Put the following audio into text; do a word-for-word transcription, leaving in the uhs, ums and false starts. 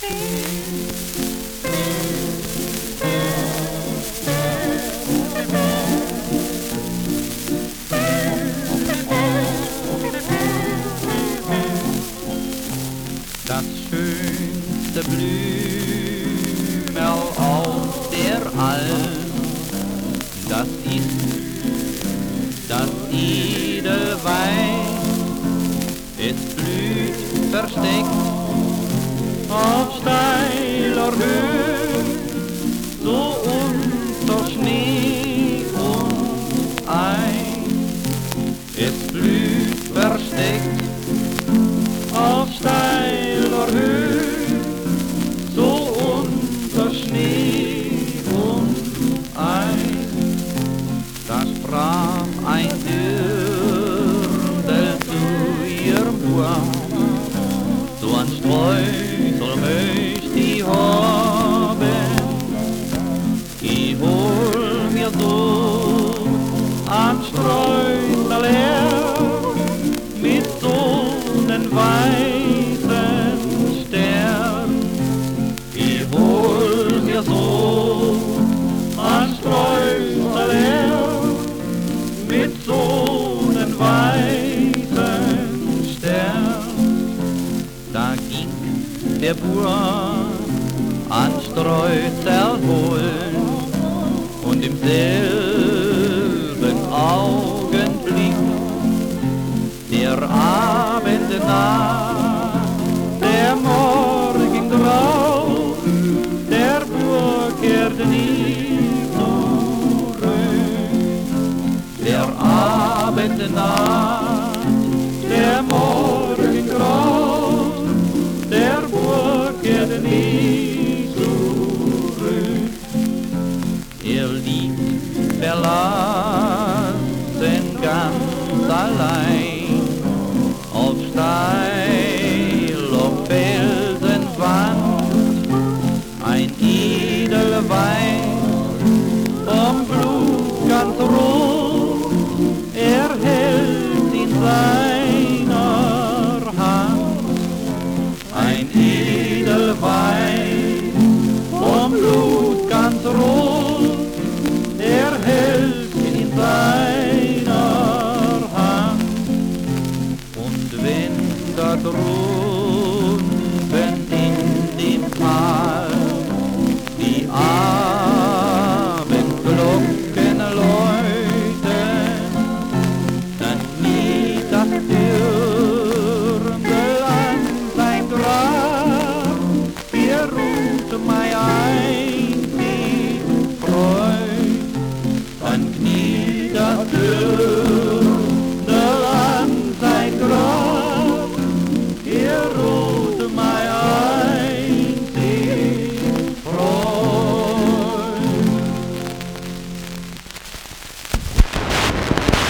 Das schönste Blümerl auf der Alm, das ist das Edelwein. Es blüht versteckt auf steiler Höhe, so unter Schnee und Eis. Es blüht versteckt auf steiler Höhe, so unter Schnee und Eis. Da sprach ein Dirndl zu ihrem Burm: so ein Streusel möcht ich haben, ich hol mir so ein Streusel her, mit so nen weißen Stern. Ich hol mir so ein Streusel her, mit so nen weißen Stern. Da ging der Bauer an Streusel holen, und im selben Augenblick der Abend nah, der Morgen grau, der Bauer kehrt nie zurück. Der Abend nah, der Morgen grau, der Bauer kehrt nie zurück. Er liegt verlassen ganz allein auf steiler Felsenwand, ein Edelwein vom Blut ganz rot, er hält in seiner Hand. Ein Edelwein vom Blut ganz rot, er hält in seiner Hand. Und wenn da droht